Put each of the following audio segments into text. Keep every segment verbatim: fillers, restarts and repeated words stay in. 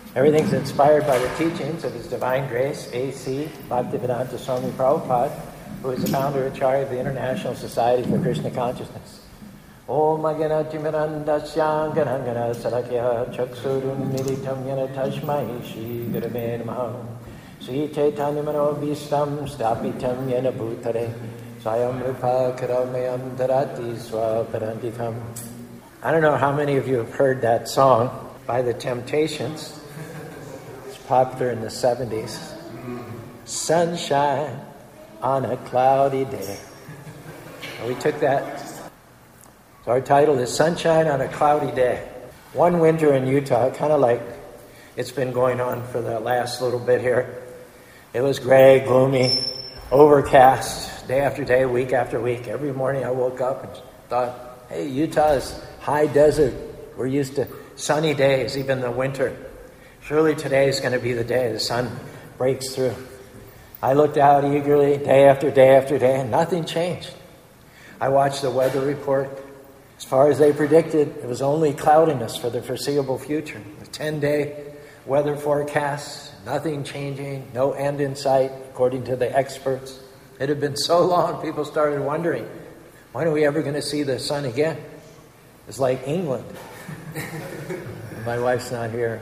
Everything's inspired by the teachings of His Divine Grace, A C Bhaktivedanta Swami Prabhupada, who is the founder and Acharya of the International Society for Krishna Consciousness. Om Agana Timirandasya Ganangana Salakya Chaksurun Militam Yana Tashmai Shri Gurave Namaha Sri Chaitanya Manovistam Stapitam Yana Bhutare Swayam Rupa Karamayam Dharati Swaparantikam. I don't know how many of you have heard that song by The Temptations. It's popular in the seventies. Sunshine on a cloudy day. And we took that. So our title is Sunshine on a Cloudy Day. One winter in Utah, kind of like it's been going on for the last little bit here. It was gray, gloomy, overcast, day after day, week after week. Every morning I woke up and thought, hey, Utah is high desert. We're used to sunny days, even in the winter. Surely today is going to be the day the sun breaks through. I looked out eagerly, day after day after day, and nothing changed. I watched the weather report. As far as they predicted, it was only cloudiness for the foreseeable future. A ten-day weather forecast, nothing changing, no end in sight, according to the experts. It had been so long, people started wondering, when are we ever going to see the sun again? It's like England. My wife's not here.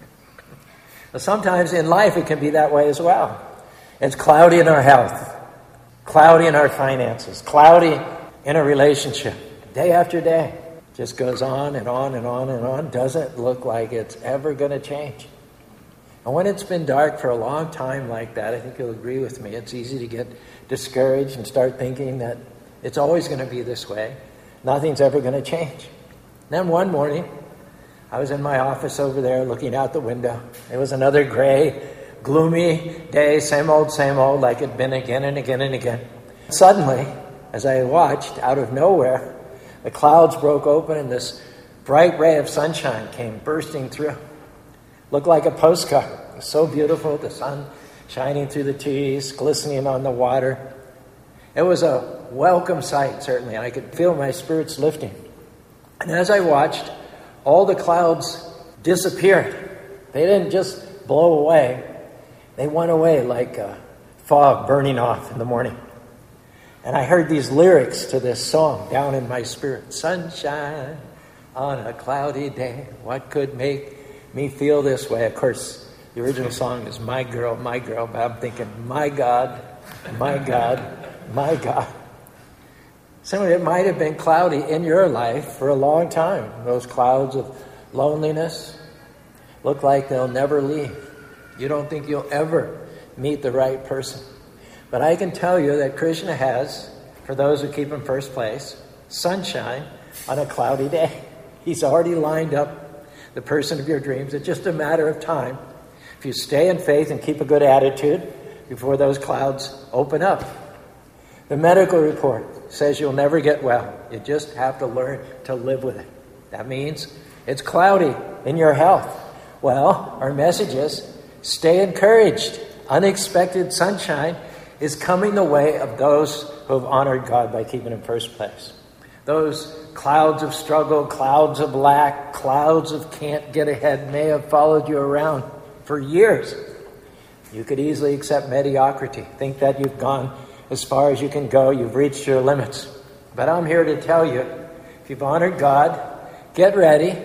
But sometimes in life it can be that way as well. It's cloudy in our health, cloudy in our finances, cloudy in a relationship. Day after day, just goes on and on and on and on. Doesn't look like it's ever going to change. And when it's been dark for a long time like that, I think you'll agree with me, it's easy to get discouraged and start thinking that it's always going to be this way. Nothing's ever going to change. Then one morning, I was in my office over there looking out the window. It was another gray, gloomy day, same old, same old, like it'd been again and again and again. Suddenly, as I watched, out of nowhere, the clouds broke open and this bright ray of sunshine came bursting through. Looked like a postcard. It was so beautiful, the sun shining through the trees, glistening on the water. It was a welcome sight, certainly, and I could feel my spirits lifting. And as I watched, all the clouds disappeared. They didn't just blow away. They went away like uh, fog burning off in the morning. And I heard these lyrics to this song down in my spirit. Sunshine on a cloudy day. What could make me feel this way? Of course, the original song is My Girl, My Girl. But I'm thinking, my God, my God, my God. So it might have been cloudy in your life for a long time. Those clouds of loneliness look like they'll never leave. You don't think you'll ever meet the right person. But I can tell you that Krishna has, for those who keep him first place, sunshine on a cloudy day. He's already lined up the person of your dreams. It's just a matter of time. If you stay in faith and keep a good attitude before those clouds open up. The medical report says you'll never get well. You just have to learn to live with it. That means it's cloudy in your health. Well, our message is stay encouraged. Unexpected sunshine is coming the way of those who have honored God by keeping him first place. Those clouds of struggle, clouds of lack, clouds of can't get ahead may have followed you around for years. You could easily accept mediocrity, think that you've gone as far as you can go, you've reached your limits. But I'm here to tell you, if you've honored God, get ready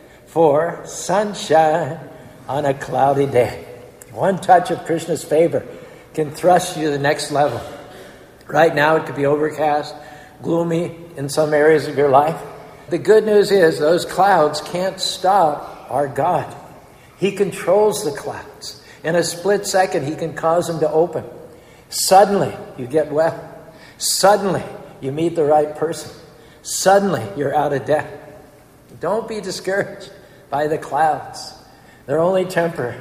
for sunshine on a cloudy day. One touch of Krishna's favor can thrust you to the next level. Right now it could be overcast, gloomy in some areas of your life. The good news is those clouds can't stop our God. He controls the clouds. In a split second, he can cause them to open. Suddenly, you get well. Suddenly, you meet the right person. Suddenly, you're out of debt. Don't be discouraged by the clouds. They're only temporary.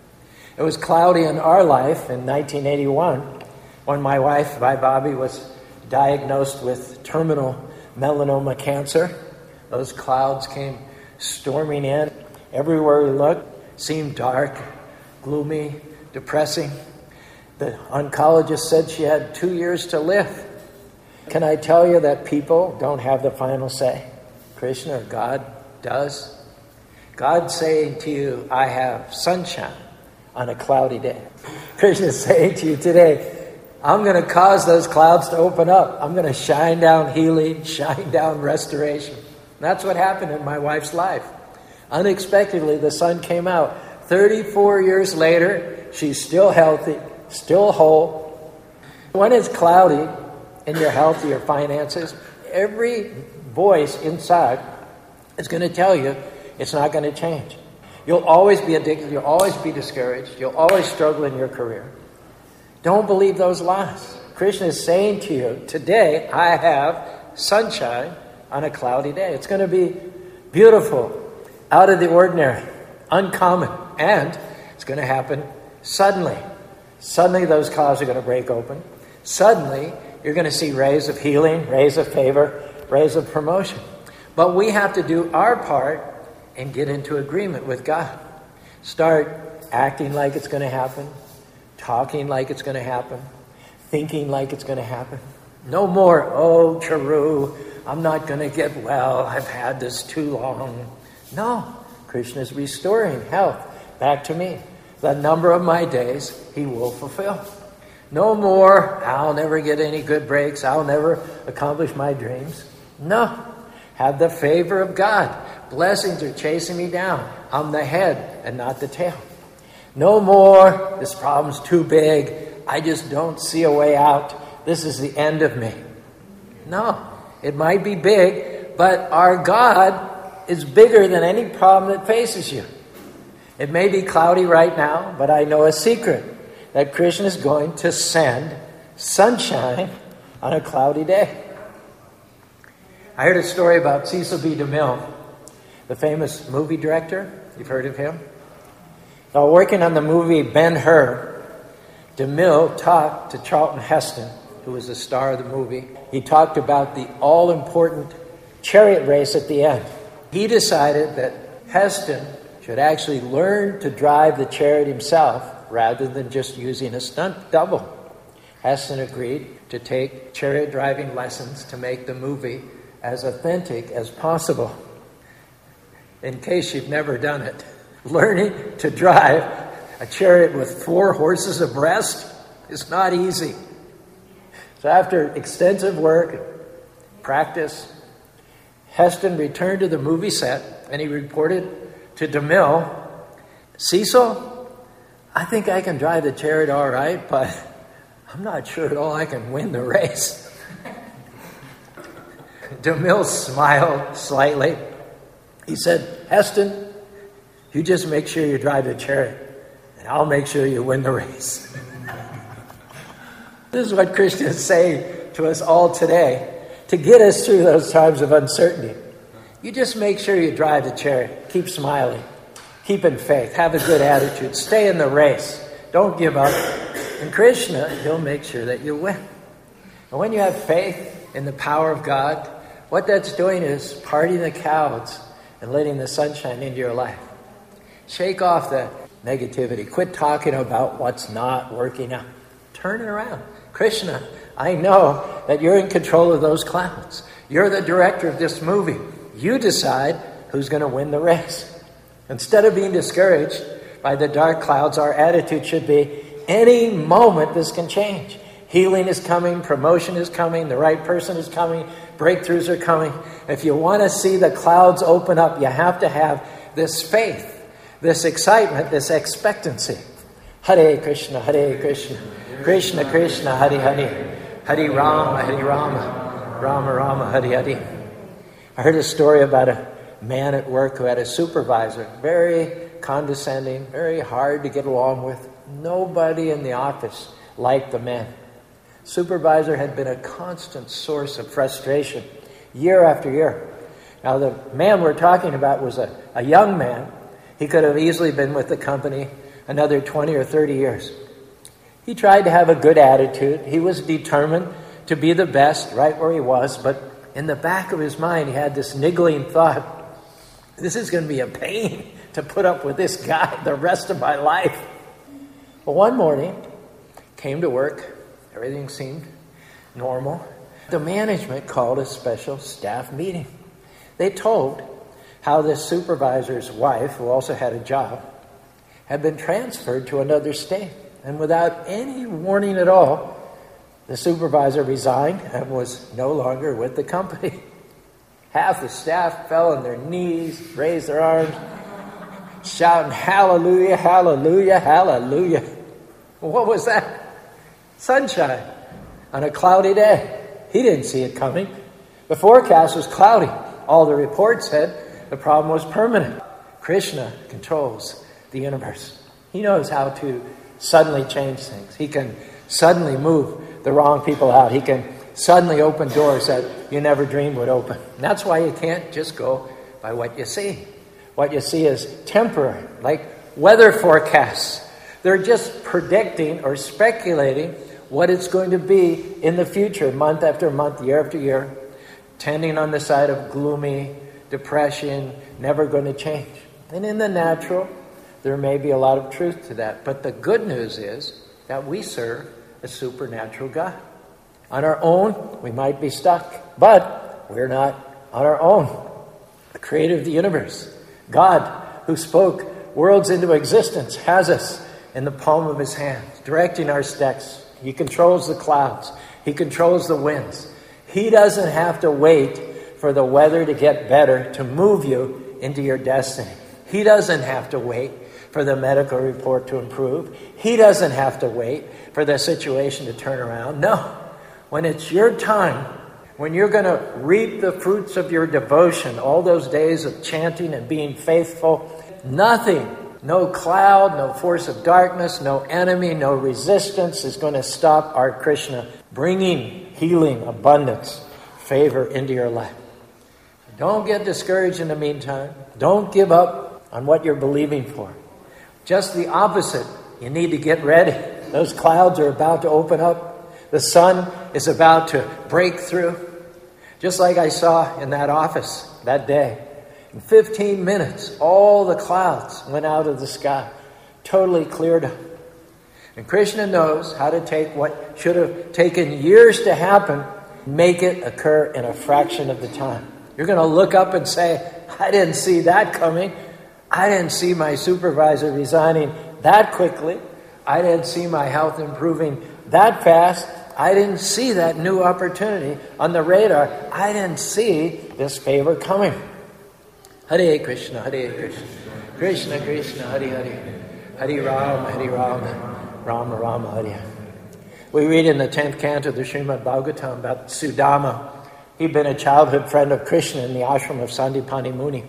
It was cloudy in our life in nineteen eighty-one when my wife, Bhai Bobby, was diagnosed with terminal melanoma cancer. Those clouds came storming in. Everywhere we looked seemed dark, gloomy, depressing. The oncologist said she had two years to live. Can I tell you that people don't have the final say? Krishna or God does. God's saying to you, I have sunshine on a cloudy day. Krishna is saying to you today, I'm going to cause those clouds to open up. I'm going to shine down healing, shine down restoration. And that's what happened in my wife's life. Unexpectedly, the sun came out. thirty-four years later, she's still healthy, still whole. When it's cloudy in your health, your finances, every voice inside is going to tell you it's not going to change. You'll always be addicted. You'll always be discouraged. You'll always struggle in your career. Don't believe those lies. Krishna is saying to you, today I have sunshine on a cloudy day. It's going to be beautiful, out of the ordinary, uncommon, and it's going to happen suddenly. Suddenly those clouds are going to break open. Suddenly you're going to see rays of healing, rays of favor, rays of promotion. But we have to do our part and get into agreement with God. Start acting like it's going to happen, talking like it's going to happen, thinking like it's going to happen. No more, oh, Charu, I'm not going to get well. I've had this too long. No, Krishna is restoring health back to me. The number of my days he will fulfill. No more, I'll never get any good breaks. I'll never accomplish my dreams. No, have the favor of God. Blessings are chasing me down. I'm the head and not the tail. No more, this problem's too big. I just don't see a way out. This is the end of me. No, it might be big, but our God is bigger than any problem that faces you. It may be cloudy right now, but I know a secret, that Krishna is going to send sunshine on a cloudy day. I heard a story about Cecil B. DeMille, the famous movie director. You've heard of him? While working on the movie Ben-Hur, DeMille talked to Charlton Heston, who was the star of the movie. He talked about the all-important chariot race at the end. He decided that Heston should actually learn to drive the chariot himself rather than just using a stunt double. Heston agreed to take chariot driving lessons to make the movie as authentic as possible. In case you've never done it, learning to drive a chariot with four horses abreast is not easy. So after extensive work, practice, Heston returned to the movie set and he reported to DeMille, Cecil, I think I can drive the chariot all right, but I'm not sure at all I can win the race. DeMille smiled slightly. He said, Heston, you just make sure you drive the chariot, and I'll make sure you win the race. This is what Krishna is saying to us all today to get us through those times of uncertainty. You just make sure you drive the chariot. Keep smiling. Keep in faith. Have a good attitude. Stay in the race. Don't give up. And Krishna, he'll make sure that you win. And when you have faith in the power of God, what that's doing is parting the clouds and letting the sunshine into your life. Shake off the negativity. Quit talking about what's not working out. Turn it around. Krishna, I know that you're in control of those clouds. You're the director of this movie. You decide who's going to win the race. Instead of being discouraged by the dark clouds, our attitude should be, any moment this can change. Healing is coming, promotion is coming, the right person is coming, breakthroughs are coming. If you want to see the clouds open up, you have to have this faith, this excitement, this expectancy. Hare Krishna, Hare Krishna, Krishna Krishna, Hare Hare, Hare Rama, Hare Rama, Rama Rama, Hare Hare. I heard a story about a man at work who had a supervisor, very condescending, very hard to get along with. Nobody in the office liked the man. Supervisor had been a constant source of frustration year after year. Now, the man we're talking about was a, a young man. He could have easily been with the company another twenty or thirty years. He tried to have a good attitude. He was determined to be the best right where he was, but in the back of his mind, he had this niggling thought, this is going to be a pain to put up with this guy the rest of my life. But one morning, came to work, everything seemed normal. The management called a special staff meeting. They told how this supervisor's wife, who also had a job, had been transferred to another state. And without any warning at all, the supervisor resigned and was no longer with the company. Half the staff fell on their knees, raised their arms, shouting, "Hallelujah, hallelujah, hallelujah." What was that? Sunshine on a cloudy day. He didn't see it coming. The forecast was cloudy. All the reports said the problem was permanent. Krishna controls the universe. He knows how to suddenly change things. He can suddenly move the wrong people out. He can suddenly open doors that you never dreamed would open. And that's why you can't just go by what you see. What you see is temporary, like weather forecasts. They're just predicting or speculating what it's going to be in the future, month after month, year after year, tending on the side of gloomy, depression, never going to change. And in the natural, there may be a lot of truth to that. But the good news is that we serve a supernatural God. On our own, we might be stuck, but we're not on our own. The creator of the universe, God, who spoke worlds into existence, has us in the palm of his hand, directing our steps. He controls the clouds. He controls the winds. He doesn't have to wait for the weather to get better to move you into your destiny. He doesn't have to wait for the medical report to improve. He doesn't have to wait for the situation to turn around. No. When it's your time, when you're going to reap the fruits of your devotion, all those days of chanting and being faithful, nothing, no cloud, no force of darkness, no enemy, no resistance is going to stop our Krishna bringing healing, abundance, favor into your life. Don't get discouraged in the meantime. Don't give up on what you're believing for. Just the opposite. You need to get ready. Those clouds are about to open up. The sun is about to break through. Just like I saw in that office that day. In fifteen minutes, all the clouds went out of the sky. Totally cleared up. And Krishna knows how to take what should have taken years to happen, make it occur in a fraction of the time. You're going to look up and say, I didn't see that coming. I didn't see my supervisor resigning that quickly. I didn't see my health improving that fast. I didn't see that new opportunity on the radar. I didn't see this favor coming. Hare Krishna, Hare Krishna, Krishna Krishna, Hare Hare, Hare Rama, Hare Rama, Rama Rama, Hare. We read in the tenth canto of the Srimad Bhagavatam about Sudama. He'd been a childhood friend of Krishna in the ashram of Sandipani Muni.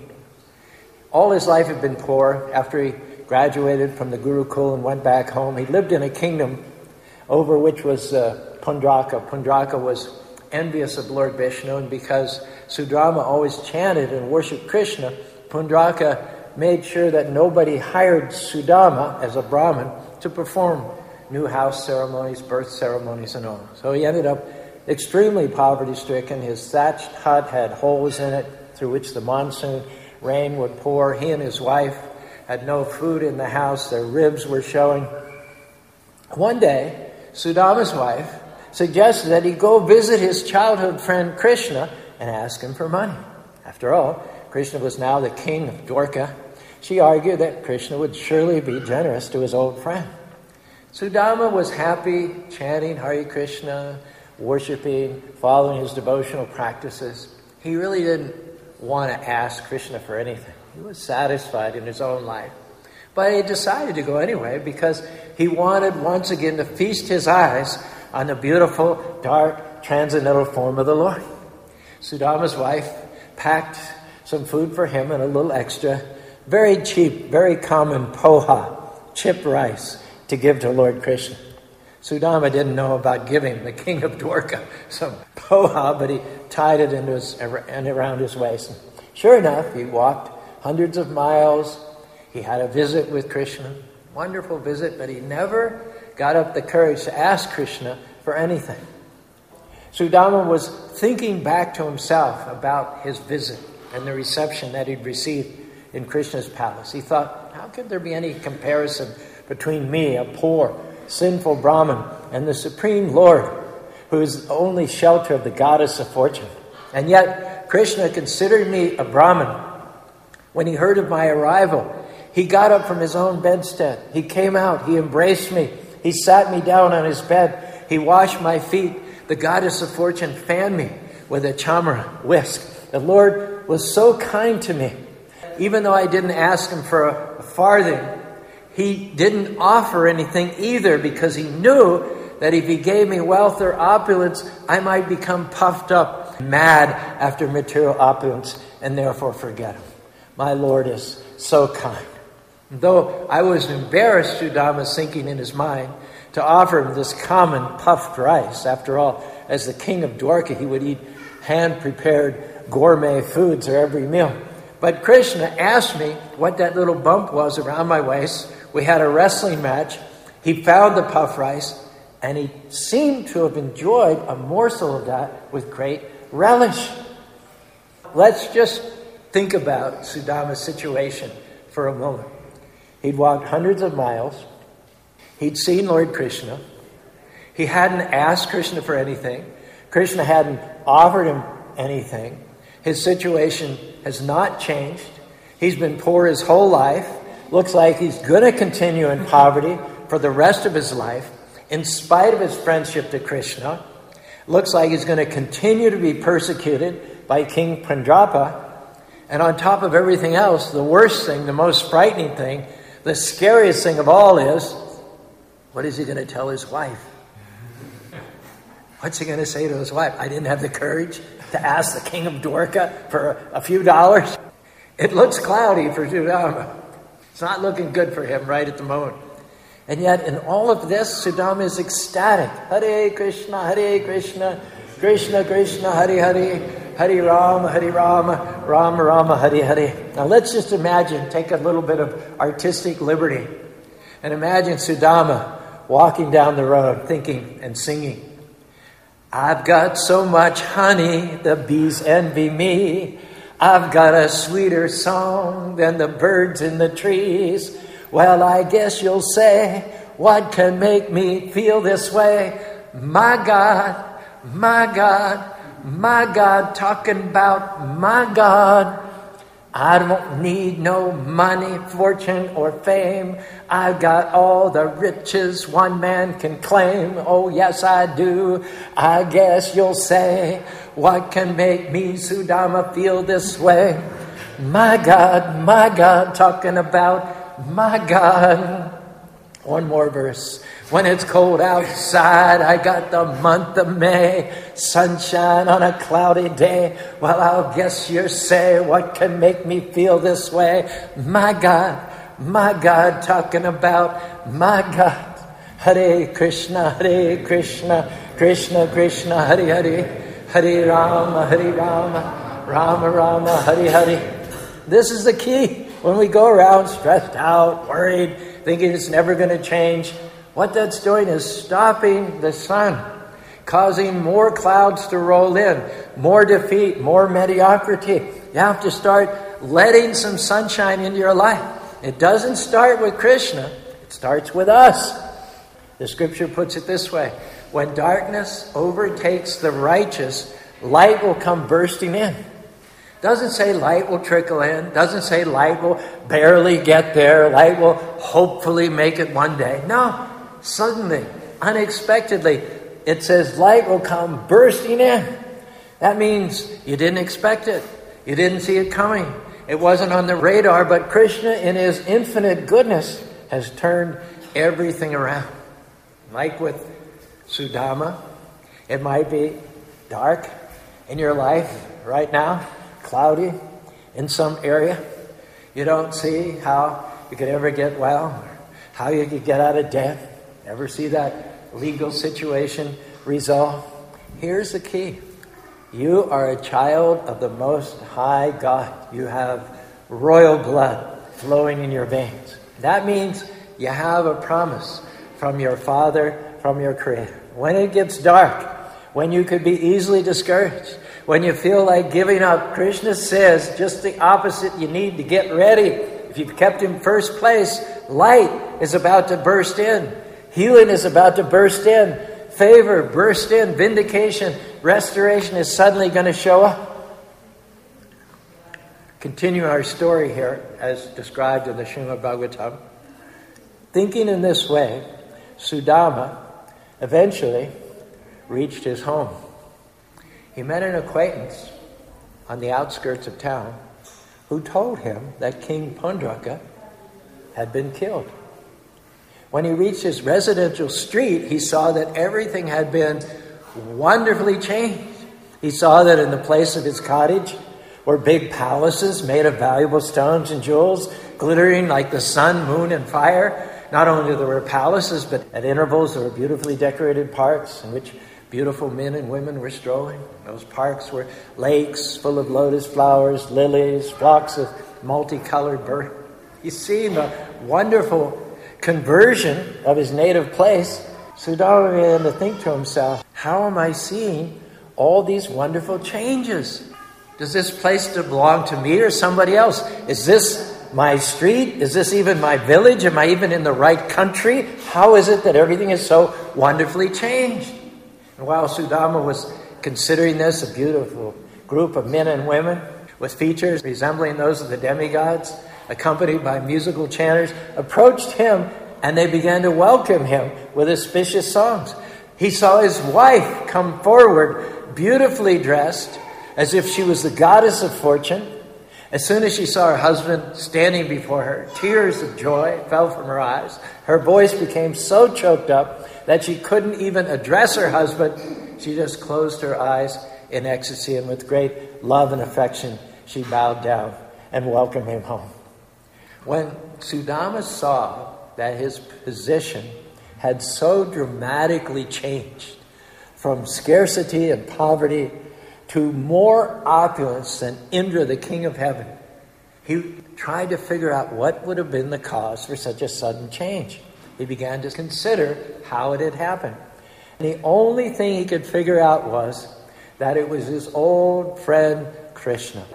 All his life had been poor. After he graduated from the Gurukul and went back home, he lived in a kingdom over which was uh, Pundraka. Pundraka was envious of Lord Vishnu, and because Sudrama always chanted and worshipped Krishna, Pundraka made sure that nobody hired Sudama as a Brahmin to perform new house ceremonies, birth ceremonies, and all. So he ended up extremely poverty-stricken. His thatched hut had holes in it through which the monsoon rain would pour. He and his wife had no food in the house. Their ribs were showing. One day, Sudama's wife suggested that he go visit his childhood friend Krishna and ask him for money. After all, Krishna was now the king of Dwarka. She argued that Krishna would surely be generous to his old friend. Sudama was happy, chanting Hare Krishna, worshipping, following his devotional practices. He really didn't want to ask Krishna for anything. He was satisfied in his own life. But he decided to go anyway because he wanted once again to feast his eyes on the beautiful, dark, transcendental form of the Lord. Sudama's wife packed some food for him and a little extra, very cheap, very common poha, chip rice, to give to Lord Krishna. Sudama didn't know about giving the king of Dwarka some poha, but he tied it into his, around his waist. And sure enough, he walked hundreds of miles. He had a visit with Krishna, wonderful visit, but he never got up the courage to ask Krishna for anything. Sudama was thinking back to himself about his visit and the reception that he'd received in Krishna's palace. He thought, how could there be any comparison between me, a poor, sinful Brahmin, and the Supreme Lord, who is the only shelter of the goddess of fortune? And yet, Krishna considered me a Brahmin, When he heard of my arrival, he got up from his own bedstead. He came out. He embraced me. He sat me down on his bed. He washed my feet. The goddess of fortune fanned me with a chamara whisk. The Lord was so kind to me. Even though I didn't ask him for a farthing, he didn't offer anything either, because he knew that if he gave me wealth or opulence, I might become puffed up, mad after material opulence, and therefore forget him. My Lord is so kind. Though I was embarrassed, Sudama thinking in his mind, to offer him this common puffed rice. After all, as the king of Dwarka, he would eat hand-prepared gourmet foods for every meal. But Krishna asked me what that little bump was around my waist. We had a wrestling match. He found the puff rice, and he seemed to have enjoyed a morsel of that with great relish. Let's just think about Sudama's situation for a moment. He'd walked hundreds of miles. He'd seen Lord Krishna. He hadn't asked Krishna for anything. Krishna hadn't offered him anything. His situation has not changed. He's been poor his whole life. Looks like he's going to continue in poverty for the rest of his life, in spite of his friendship to Krishna. Looks like he's going to continue to be persecuted by King Pandrapa. And on top of everything else, the worst thing, the most frightening thing, the scariest thing of all is, what is he going to tell his wife? What's he going to say to his wife? I didn't have the courage to ask the king of Dwarka for a, a few dollars. It looks cloudy for Sudama. It's not looking good for him right at the moment. And yet in all of this, Sudama is ecstatic. Hare Krishna, Hare Krishna, Krishna Krishna, Hare Hare, Hare Rama, Hare Rama, Rama Rama, Hare Hare. Now let's just imagine, take a little bit of artistic liberty, and imagine Sudama walking down the road thinking and singing. I've got so much honey, the bees envy me. I've got a sweeter song than the birds in the trees. Well, I guess you'll say, what can make me feel this way? My God, my God, my God, talking about my God. I don't need no money, fortune, or fame. I've got all the riches one man can claim. Oh, yes, I do. I guess you'll say, what can make me, Sudama, feel this way? My God, my God, talking about my God. One more verse. When it's cold outside, I got the month of May, sunshine on a cloudy day. Well, I'll guess you say, what can make me feel this way? My God, my God, talking about my God. Hare Krishna, Hare Krishna, Krishna Krishna, Hare Hare, Hare Rama, Hare Rama, Rama Rama, Hare Hare. This is the key. When we go around stressed out, worried, thinking it's never going to change, what that's doing is stopping the sun, causing more clouds to roll in, more defeat, more mediocrity. You have to start letting some sunshine into your life. It doesn't start with Krishna. It starts with us. The scripture puts it this way. When darkness overtakes the righteous, light will come bursting in. Doesn't say light will trickle in. Doesn't say light will barely get there. Light will hopefully make it one day. No. Suddenly, unexpectedly, it says light will come bursting in. That means you didn't expect it. You didn't see it coming. It wasn't on the radar, but Krishna, in his infinite goodness, has turned everything around. Like with Sudama, it might be dark in your life right now, cloudy in some area. You don't see how you could ever get well, how you could get out of debt. Ever see that legal situation resolved? Here's the key. You are a child of the Most High God. You have royal blood flowing in your veins. That means you have a promise from your Father, from your Creator. When it gets dark, when you could be easily discouraged, when you feel like giving up, Krishna says just the opposite. You need to get ready. If you've kept him first place, light is about to burst in. Healing is about to burst in. Favor burst in. Vindication, restoration is suddenly going to show up. continue our story here as described in the Srimad Bhagavatam. Thinking in this way, Sudama eventually reached his home. He met an acquaintance on the outskirts of town who told him that King Pundraka had been killed. When he reached his residential street, he saw that everything had been wonderfully changed. He saw that in the place of his cottage were big palaces made of valuable stones and jewels, glittering like the sun, moon, and fire. Not only there were palaces, but at intervals there were beautifully decorated parks in which beautiful men and women were strolling. Those parks were lakes full of lotus flowers, lilies, flocks of multicolored birds. He's seen the wonderful conversion of his native place. Sudama began to think to himself, how am I seeing all these wonderful changes? Does this place belong to me or somebody else? Is this my street? Is this even my village? Am I even in the right country? How is it that everything is so wonderfully changed? And while Sudama was considering this, a beautiful group of men and women with features resembling those of the demigods, accompanied by musical chanters, approached him, and they began to welcome him with auspicious songs. He saw his wife come forward, beautifully dressed, as if she was the goddess of fortune. As soon as she saw her husband standing before her, tears of joy fell from her eyes. Her voice became so choked up that she couldn't even address her husband. She just closed her eyes in ecstasy, and with great love and affection, she bowed down and welcomed him home. When Sudama saw that his position had so dramatically changed from scarcity and poverty to more opulence than Indra, the king of heaven, he tried to figure out what would have been the cause for such a sudden change. He began to consider how it had happened. And the only thing he could figure out was that it was his old friend Krishna.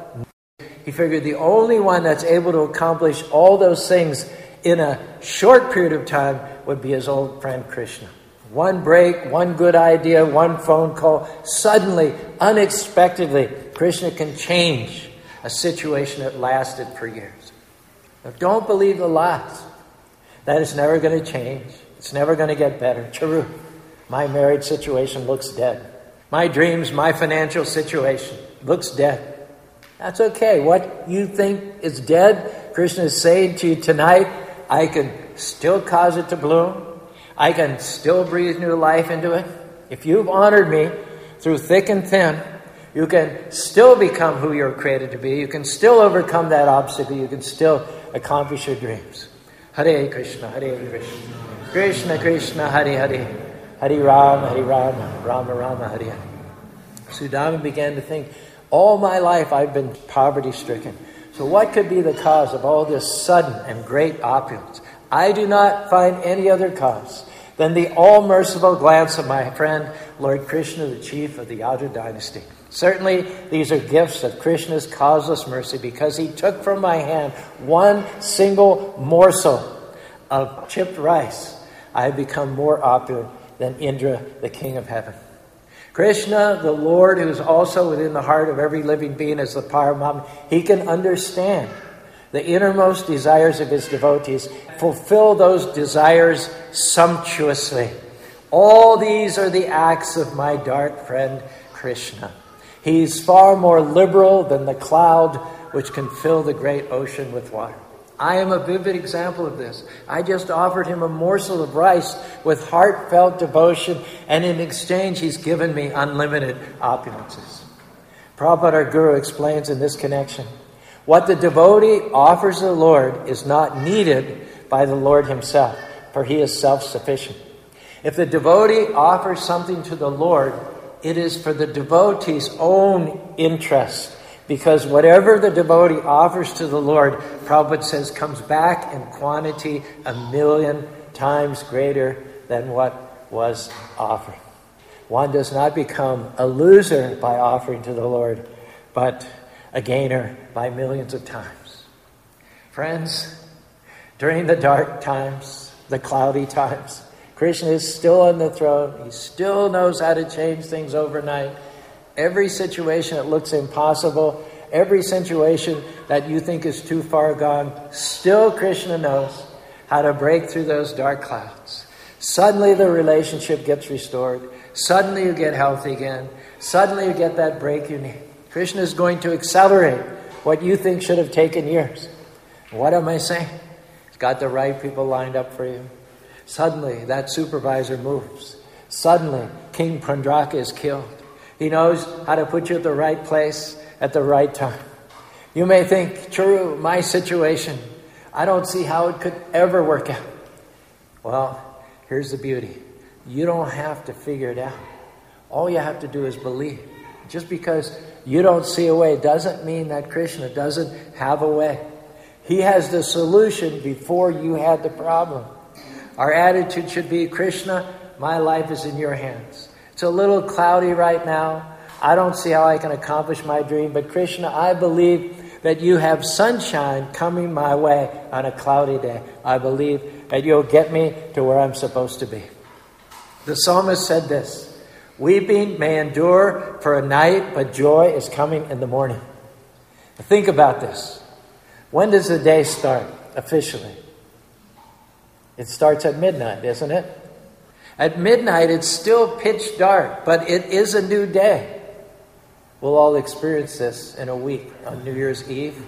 He figured the only one that's able to accomplish all those things in a short period of time would be his old friend Krishna. One break, one good idea, one phone call, suddenly, unexpectedly, Krishna can change a situation that lasted for years. Now, don't believe the lies. That is never going to change. It's never going to get better. Charu, my marriage situation looks dead. My dreams, my financial situation looks dead. That's okay. What you think is dead, Krishna is saying to you tonight, I can still cause it to bloom. I can still breathe new life into it. If you've honored me through thick and thin, you can still become who you're created to be. You can still overcome that obstacle. You can still accomplish your dreams. Hare Krishna, Hare Krishna, Krishna Krishna, Hare Hare, Hare Rama, Hare Rama, Rama Rama, Hare Hare. Sudama began to think, all my life I've been poverty-stricken. So what could be the cause of all this sudden and great opulence? I do not find any other cause than the all-merciful glance of my friend, Lord Krishna, the chief of the Yadu dynasty. Certainly, these are gifts of Krishna's causeless mercy, because he took from my hand one single morsel of chipped rice. I have become more opulent than Indra, the king of heaven. Krishna, the Lord, who is also within the heart of every living being as the Paramatma, he can understand the innermost desires of his devotees, fulfill those desires sumptuously. All these are the acts of my dark friend Krishna. He's far more liberal than the cloud which can fill the great ocean with water. I am a vivid example of this. I just offered him a morsel of rice with heartfelt devotion, and in exchange he's given me unlimited opulences. Prabhupada, our Guru, explains in this connection, what the devotee offers the Lord is not needed by the Lord himself, for he is self-sufficient. If the devotee offers something to the Lord, it is for the devotee's own interest, because whatever the devotee offers to the Lord, Prabhupada says, comes back in quantity a million times greater than what was offered. One does not become a loser by offering to the Lord, but a gainer by millions of times. Friends, during the dark times, the cloudy times, Krishna is still on the throne. He still knows how to change things overnight. Every situation that looks impossible every situation that you think is too far gone, still Krishna knows how to break through those dark clouds. Suddenly the relationship gets restored. Suddenly you get healthy again. Suddenly you get that break you need. Krishna is going to accelerate what you think should have taken years. What am I saying? He's got the right people lined up for you. Suddenly that supervisor moves. Suddenly King Pandraka is killed. He knows how to put you at the right place at the right time. You may think, true, my situation, I don't see how it could ever work out. Well, here's the beauty. You don't have to figure it out. All you have to do is believe. Just because you don't see a way doesn't mean that Krishna doesn't have a way. He has the solution before you had the problem. Our attitude should be, Krishna, my life is in your hands. It's a little cloudy right now. I don't see how I can accomplish my dream. But Krishna, I believe that you have sunshine coming my way on a cloudy day. I believe that you'll get me to where I'm supposed to be. The psalmist said this, weeping may endure for a night, but joy is coming in the morning. Think about this. When does the day start officially? It starts at midnight, isn't it? At midnight, it's still pitch dark, but it is a new day. We'll all experience this in a week on New Year's Eve.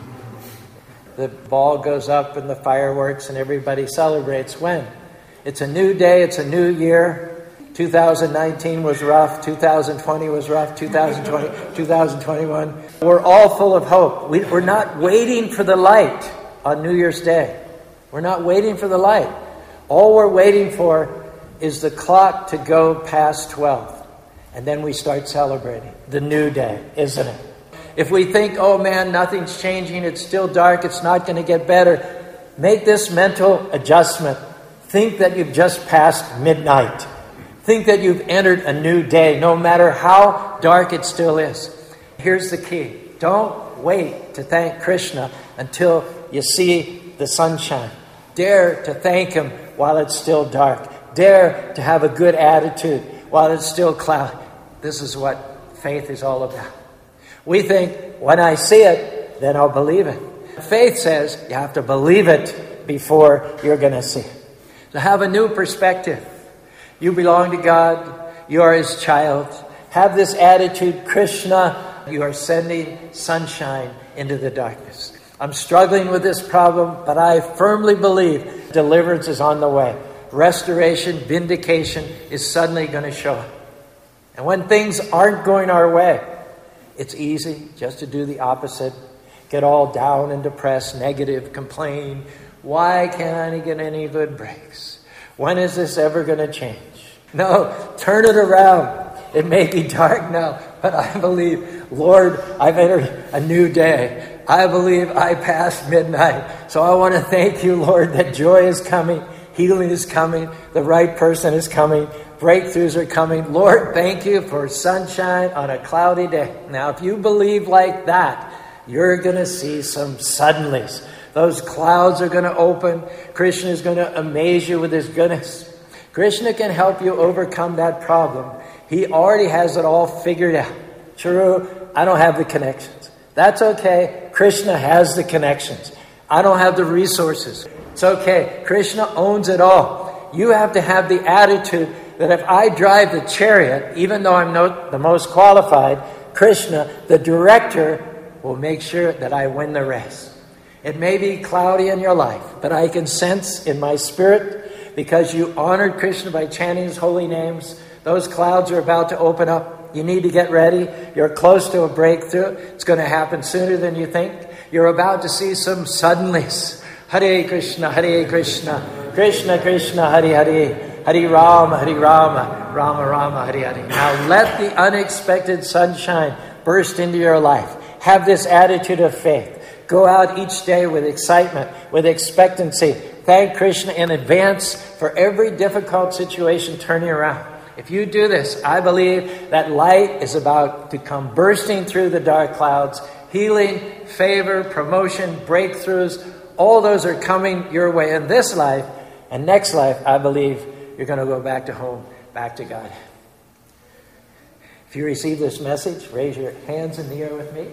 The ball goes up and the fireworks and everybody celebrates. When? It's a new day, it's a new year. two thousand nineteen was rough, two thousand twenty was rough, two thousand twenty, two thousand twenty-one. We're all full of hope. We, we're not waiting for the light on New Year's Day. We're not waiting for the light. All we're waiting for is the clock to go past twelve. And then we start celebrating the new day, isn't it? If we think, oh man, nothing's changing, it's still dark, it's not going to get better, make this mental adjustment. Think that you've just passed midnight. Think that you've entered a new day, no matter how dark it still is. Here's the key. Don't wait to thank Krishna until you see the sunshine. Dare to thank him while it's still dark. Dare to have a good attitude while it's still cloudy. This is what faith is all about. We think, when I see it, then I'll believe it. Faith says you have to believe it before you're going to see it. So have a new perspective. You belong to God. You are his child. Have this attitude, Krishna, you are sending sunshine into the darkness. I'm struggling with this problem, but I firmly believe deliverance is on the way. Restoration, vindication is suddenly going to show up. And when things aren't going our way, it's easy just to do the opposite. Get all down and depressed, negative, complain. Why can't I get any good breaks? When is this ever going to change? No, turn it around. It may be dark now, but I believe, Lord, I've entered a new day. I believe I passed midnight. So I want to thank you, Lord, that joy is coming. Healing is coming. The right person is coming. Breakthroughs are coming. Lord, thank you for sunshine on a cloudy day. Now, if you believe like that, you're going to see some suddenlies. Those clouds are going to open. Krishna is going to amaze you with his goodness. Krishna can help you overcome that problem. He already has it all figured out. True, I don't have the connections. That's okay. Krishna has the connections. I don't have the resources. It's okay. Krishna owns it all. You have to have the attitude that if I drive the chariot, even though I'm not the most qualified, Krishna, the director, will make sure that I win the race. It may be cloudy in your life, but I can sense in my spirit, because you honored Krishna by chanting his holy names, those clouds are about to open up. You need to get ready. You're close to a breakthrough. It's going to happen sooner than you think. You're about to see some suddenlies. Hare Krishna, Hare Krishna, Krishna Krishna, Hare Hare. Hare Rama, Hare Rama, Rama Rama, Hare Hare. Now let the unexpected sunshine burst into your life. Have this attitude of faith. Go out each day with excitement, with expectancy. Thank Krishna in advance for every difficult situation turning around. If you do this, I believe that light is about to come bursting through the dark clouds. Healing, favor, promotion, breakthroughs, all those are coming your way in this life. And next life, I believe you're going to go back to home, back to God. If you receive this message, raise your hands in the air with me.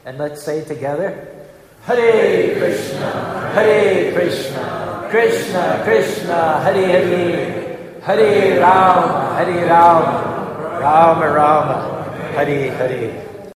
And let's say together, Hare Krishna, Hare Krishna, Krishna Krishna, Hare Hare, Hare Rama, Hare Rama, Rama Rama, Hare Hare.